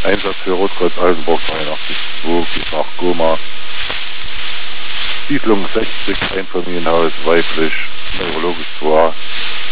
Einsatz für Rotkreuz Altenburg 83-2, Gefahr Goma. Siedlung 60, Einfamilienhaus, weiblich, neurologisch 2.